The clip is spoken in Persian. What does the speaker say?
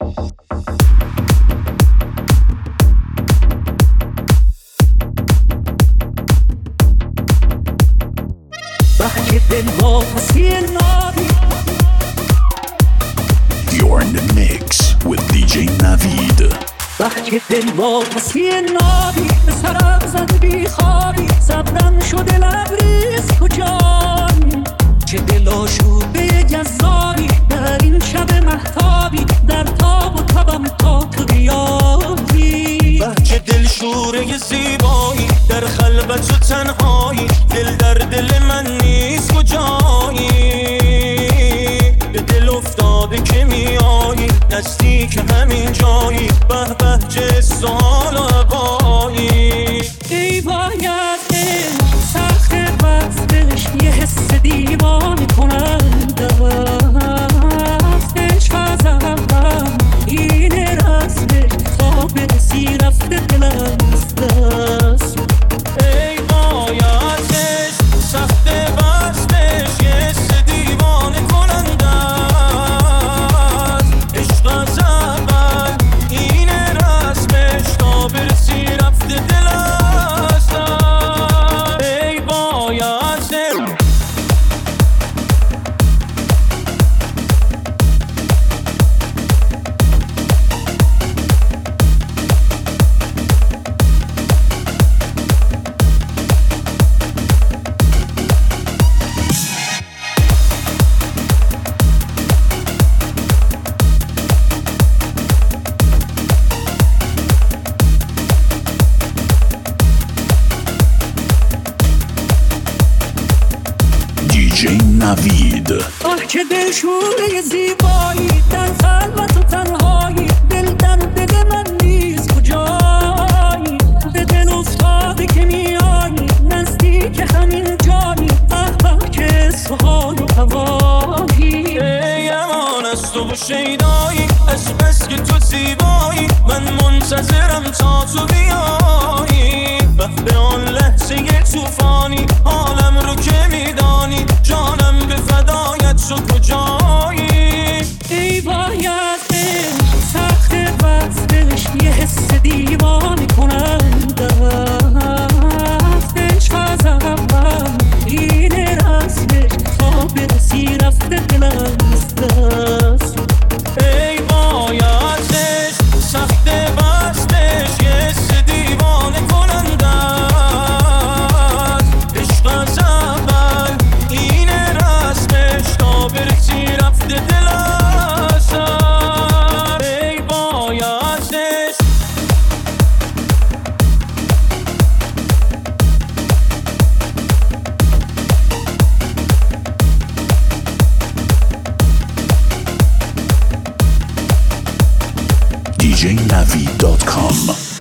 You're in the mix with DJ Navid. وقتی دل واپسی نابی به سرم زد بی خوابی صبرم شده لبریز کجایی چه دل آشوبه جذابی در این شب مهتابی در تاب و تبم تا تو بیایی چه دل شوره زیبایی در خلوت و تنهایی دل در دل من نیست کجایی به دل افتاده که میایی نزدیک همین جایی به به چه سال و هوایی ای باید سخت وقتش یه حس دیوانه کننده است عشق از اول این رسمش تا برسی رفته دلم از دست ای بایدش سخت وقتش یه حس دیوانه کننده است عشق از اول این رسمش تا برسی رفته دل از دست ای بایدش DJ Navid. که دل شوره زیبایی در خلوت و تنهایی دل در دل من نیست کجایی به دل افتاده که میایی نزدیک همین جایی به که سوال و هوایی ای امان از تو و شیدایی از بس که تو زیبایی من منتظرم تا تو بیایی به آن لحظه توفانی حالم رو که میدانی جانم به فدایت شد کجایی ای باید سخت وقتش یه حس دیوانه کننده است عشق از اول این رسمش تا برسی رفته دلم از دست ای بایدش سخت بستش یه حس دیوانه کننده است عشق از اول این رسمش تا برسی رفته دل از سر ای بایدش DJNavid.com